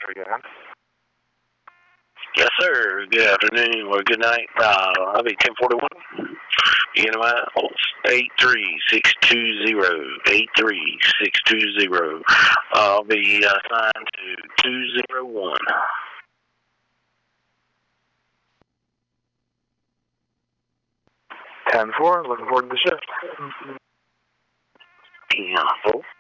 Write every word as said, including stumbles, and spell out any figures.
again. Yes, sir. Good afternoon or good night. Uh, I'll be ten forty-one. You know what? eight three six two zero. eight three six two zero. I'll be assigned to two zero one. ten four, looking forward to the shift. ten four.